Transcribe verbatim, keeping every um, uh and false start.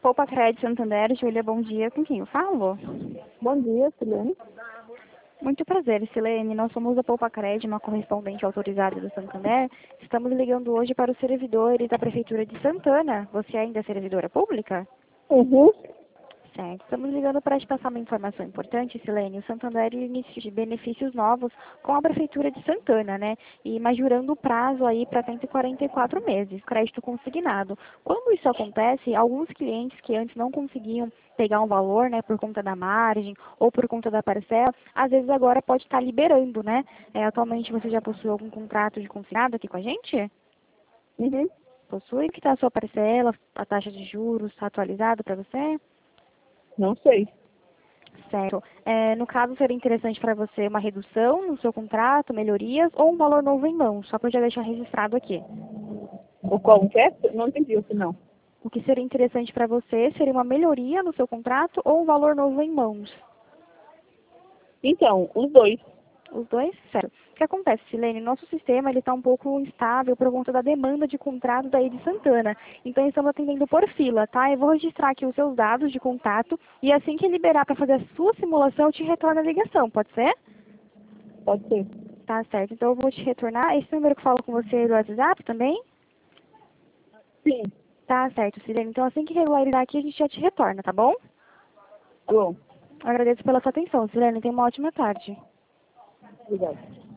Poupa Crédito Santander, Júlia, bom dia. Com quem eu falo? Bom dia, Silene. Muito prazer, Silene. Nós somos da Poupa Crédito, uma correspondente autorizada do Santander. Estamos ligando hoje para os servidores da Prefeitura de Santana. Você ainda é servidora pública? Uhum. Certo. Estamos ligando para te passar uma informação importante, Silene. O Santander inicia de benefícios novos com a Prefeitura de Santana, né? E majorando o prazo aí para cento e quarenta e quatro meses, crédito consignado. Quando isso acontece, alguns clientes que antes não conseguiam pegar um valor, né, por conta da margem ou por conta da parcela, às vezes agora pode estar liberando, né? É, atualmente você já possui algum contrato de consignado aqui com a gente? Uhum. Possui? Que está a sua parcela, a taxa de juros está atualizada para você? Não sei. Certo. É, no caso, seria interessante para você uma redução no seu contrato, melhorias ou um valor novo em mãos, só para eu já deixar registrado aqui. O qual que é? Não entendi o final. O que seria interessante para você seria uma melhoria no seu contrato ou um valor novo em mãos. Então, os dois. Os dois? Certo. O que acontece, Silene? Nosso sistema está um pouco instável por conta da demanda de contrato daí de Santana. Então, estamos atendendo por fila, tá? Eu vou registrar aqui os seus dados de contato e assim que liberar para fazer a sua simulação, eu te retorno a ligação, pode ser? Pode ser. Tá certo. Então, eu vou te retornar. Esse número que falo com você é do WhatsApp também? Sim. Tá certo, Silene. Então, assim que regularizar aqui, a gente já te retorna, tá bom? Tá bom. Agradeço pela sua atenção, Silene. Tenha uma ótima tarde. Obrigada.